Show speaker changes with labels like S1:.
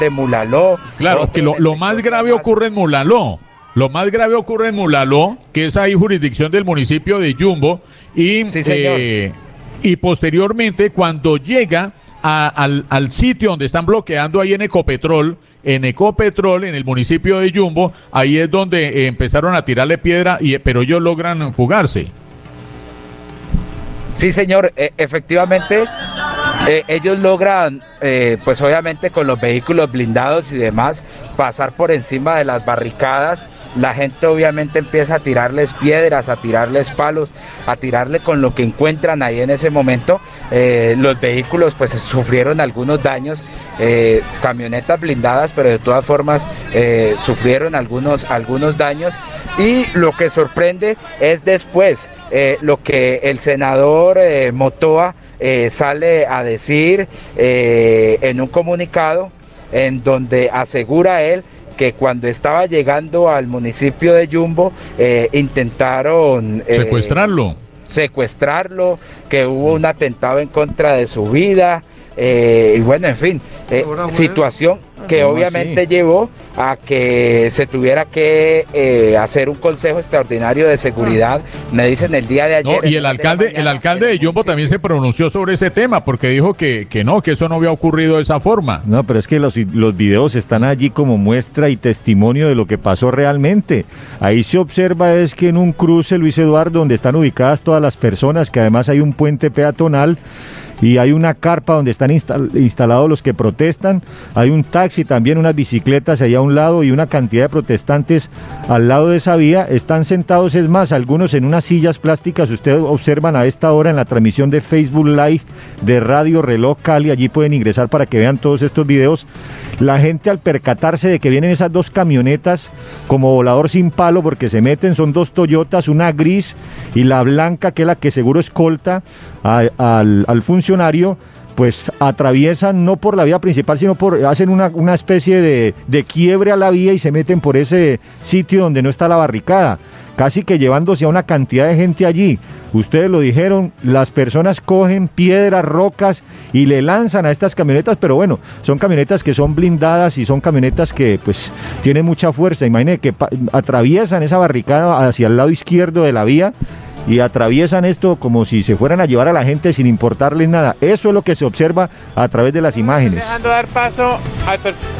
S1: de Mulaló.
S2: Claro, que lo más grave ocurre en Mulaló. Lo más grave ocurre en Mulaló, que es ahí jurisdicción del municipio de Yumbo, y,
S1: Sí, señor.
S2: Y posteriormente cuando llega al sitio donde están bloqueando ahí en Ecopetrol, en el municipio de Yumbo, ahí es donde empezaron a tirarle piedra, pero ellos logran fugarse.
S1: Sí, señor, efectivamente, ellos logran, pues obviamente con los vehículos blindados y demás, pasar por encima de las barricadas. La gente obviamente empieza a tirarles piedras, a tirarles palos, a tirarle con lo que encuentran ahí en ese momento. Los vehículos pues sufrieron algunos daños, camionetas blindadas, pero de todas formas sufrieron algunos daños. Y lo que sorprende es después lo que el senador Motoa sale a decir en un comunicado en donde asegura él que cuando estaba llegando al municipio de Yumbo intentaron secuestrarlo, que hubo un atentado en contra de su vida, y bueno, en fin, situación que obviamente llevó a que se tuviera que hacer un consejo extraordinario de seguridad, me dicen el día de ayer.
S2: No, y el alcalde de Yumbo también se pronunció sobre ese tema, porque dijo que eso no había ocurrido de esa forma.
S3: No, pero es que los videos están allí como muestra y testimonio de lo que pasó realmente. Ahí se observa es que en un cruce, Luis Eduardo, donde están ubicadas todas las personas, que además hay un puente peatonal, y hay una carpa donde están instalados los que protestan, hay un taxi también, unas bicicletas allá a un lado y una cantidad de protestantes al lado de esa vía, están sentados, es más, algunos en unas sillas plásticas. Ustedes observan a esta hora en la transmisión de Facebook Live de Radio Reloj Cali, allí pueden ingresar para que vean todos estos videos. La gente, al percatarse de que vienen esas dos camionetas como volador sin palo, porque se meten, son dos Toyotas, una gris y la blanca, que es la que seguro escolta al funcionario, pues atraviesan no por la vía principal, sino hacen una especie de quiebre a la vía y se meten por ese sitio donde no está la barricada, casi que llevándose a una cantidad de gente allí. Ustedes lo dijeron, las personas cogen piedras, rocas y le lanzan a estas camionetas, pero bueno, son camionetas que son blindadas y son camionetas que pues tienen mucha fuerza. Imaginen que atraviesan esa barricada hacia el lado izquierdo de la vía y atraviesan esto como si se fueran a llevar a la gente sin importarles nada. Eso es lo que se observa a través de las imágenes.
S4: Dejando dar paso al